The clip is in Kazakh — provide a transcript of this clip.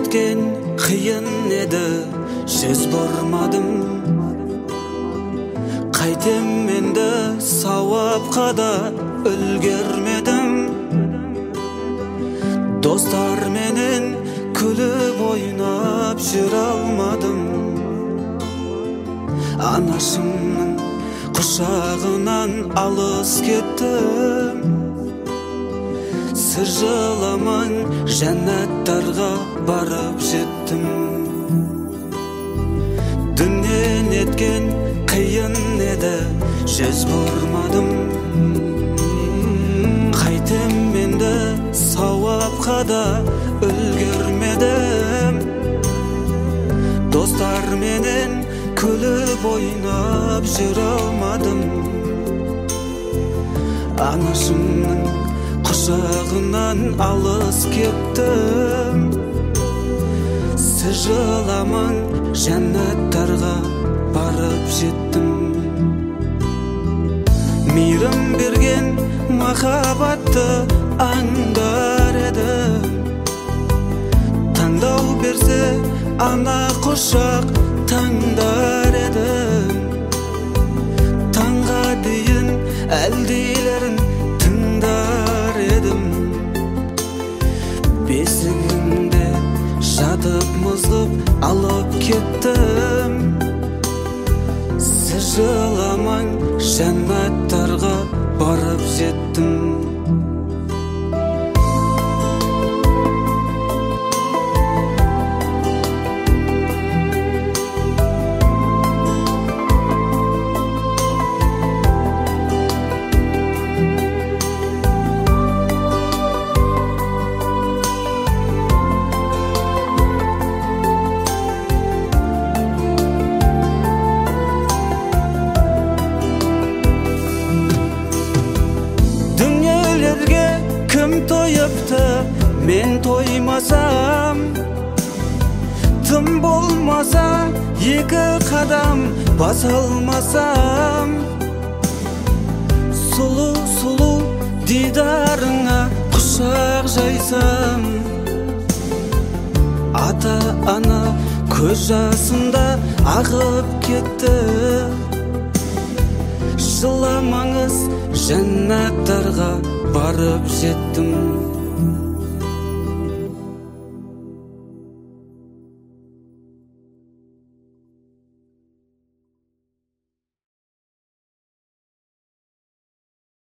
неткен қиын еді, жүз бармадым. Қайтем енді сауапқа да үлгермедім. Достар менен күліп ойнап жүре алмадым. Анашымның құшағынан алыс кеттім. Сіз жыламаң, жәннаттарға барып жеттім. Дүние неткен қиын еді, жүз бармадым. Қайтем енді сауапқа да үлгермедім. Достар менен күліп ойнап жүре алмадым. Анашымның құшағынан алыс кеттім. Сіз жыламаң, жәннаттарға барып жеттім. Мейірім берген махаббатты аңдар еді. Таңдау берсе ана құшақ таңдар еді. Таңға дейін әлдейлерін тыңдар едім. Бесігінде жатып мызғып алып кеттім. Сіз жыламаң, жәннаттарға барып жеттім. Кім тойыпты, мен тоймасам? Тым болмаса, екі қадам баса алмасам? Сұлу дидарыңа құшақ жайсам? Ата-ана көз жасында ағып кетті. Жыламаңыз, жәннаттарға барып жеттім.